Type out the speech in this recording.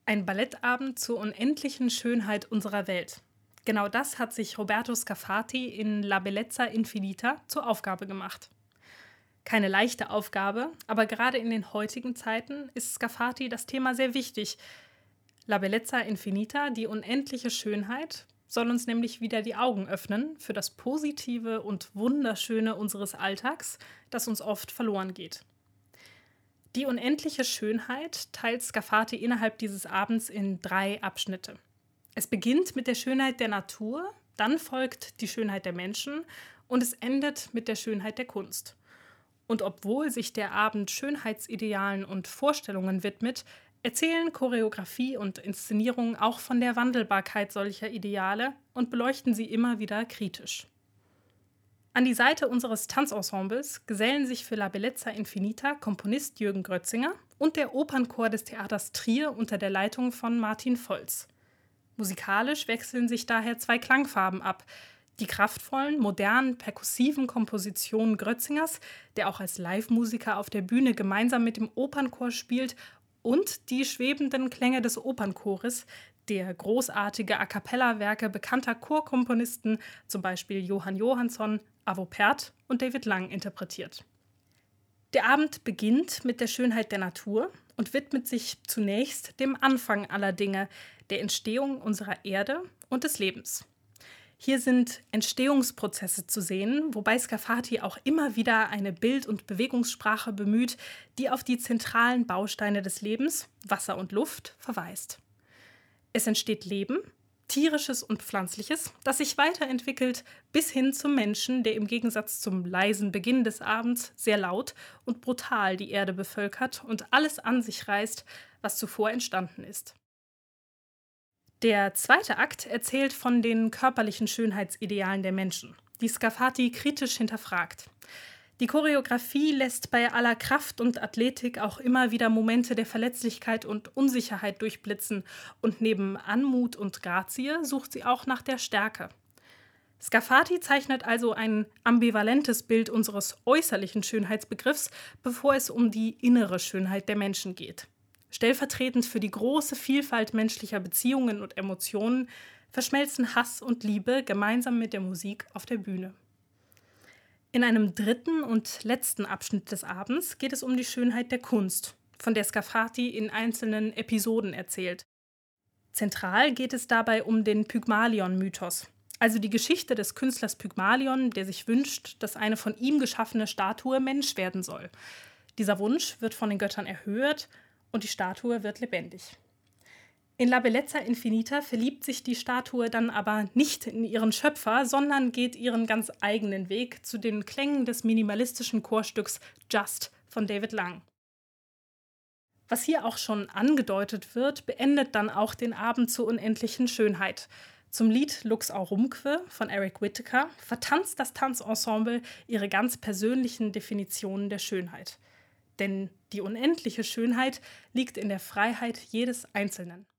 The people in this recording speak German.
Ein Ballettabend zur unendlichen Schönheit unserer Welt. Genau das hat sich Roberto Scafati in La Bellezza Infinita zur Aufgabe gemacht. Keine leichte Aufgabe, aber gerade in den heutigen Zeiten ist Scafati das Thema sehr wichtig. La Bellezza Infinita, die unendliche Schönheit, soll uns nämlich wieder die Augen öffnen für das Positive und Wunderschöne unseres Alltags, das uns oft verloren geht. Die unendliche Schönheit teilt Scafati innerhalb dieses Abends in 3 Abschnitte. Es beginnt mit der Schönheit der Natur, dann folgt die Schönheit der Menschen und es endet mit der Schönheit der Kunst. Und obwohl sich der Abend Schönheitsidealen und Vorstellungen widmet, erzählen Choreografie und Inszenierung auch von der Wandelbarkeit solcher Ideale und beleuchten sie immer wieder kritisch. An die Seite unseres Tanzensembles gesellen sich für La Bellezza Infinita Komponist Jürgen Grötzinger und der Opernchor des Theaters Trier unter der Leitung von Martin Volz. Musikalisch wechseln sich daher 2 Klangfarben ab: die kraftvollen, modernen, perkussiven Kompositionen Grötzingers, der auch als Live-Musiker auf der Bühne gemeinsam mit dem Opernchor spielt, und die schwebenden Klänge des Opernchores, der großartige A-cappella-Werke bekannter Chorkomponisten, zum Beispiel Johann Johansson, Arvo Pärt und David Lang, interpretiert. Der Abend beginnt mit der Schönheit der Natur und widmet sich zunächst dem Anfang aller Dinge, der Entstehung unserer Erde und des Lebens. Hier sind Entstehungsprozesse zu sehen, wobei Scafati auch immer wieder eine Bild- und Bewegungssprache bemüht, die auf die zentralen Bausteine des Lebens, Wasser und Luft, verweist. Es entsteht Leben, tierisches und pflanzliches, das sich weiterentwickelt bis hin zum Menschen, der im Gegensatz zum leisen Beginn des Abends sehr laut und brutal die Erde bevölkert und alles an sich reißt, was zuvor entstanden ist. Der zweite Akt erzählt von den körperlichen Schönheitsidealen der Menschen, die Scafati kritisch hinterfragt. Die Choreografie lässt bei aller Kraft und Athletik auch immer wieder Momente der Verletzlichkeit und Unsicherheit durchblitzen, und neben Anmut und Grazie sucht sie auch nach der Stärke. Scafati zeichnet also ein ambivalentes Bild unseres äußerlichen Schönheitsbegriffs, bevor es um die innere Schönheit der Menschen geht. Stellvertretend für die große Vielfalt menschlicher Beziehungen und Emotionen verschmelzen Hass und Liebe gemeinsam mit der Musik auf der Bühne. In einem dritten und letzten Abschnitt des Abends geht es um die Schönheit der Kunst, von der Scafati in einzelnen Episoden erzählt. Zentral geht es dabei um den Pygmalion-Mythos, also die Geschichte des Künstlers Pygmalion, der sich wünscht, dass eine von ihm geschaffene Statue Mensch werden soll. Dieser Wunsch wird von den Göttern erhört und die Statue wird lebendig. In La Bellezza Infinita verliebt sich die Statue dann aber nicht in ihren Schöpfer, sondern geht ihren ganz eigenen Weg zu den Klängen des minimalistischen Chorstücks Just von David Lang. Was hier auch schon angedeutet wird, beendet dann auch den Abend zur unendlichen Schönheit. Zum Lied Lux Aurumque von Eric Whitacre vertanzt das Tanzensemble ihre ganz persönlichen Definitionen der Schönheit. Denn die unendliche Schönheit liegt in der Freiheit jedes Einzelnen.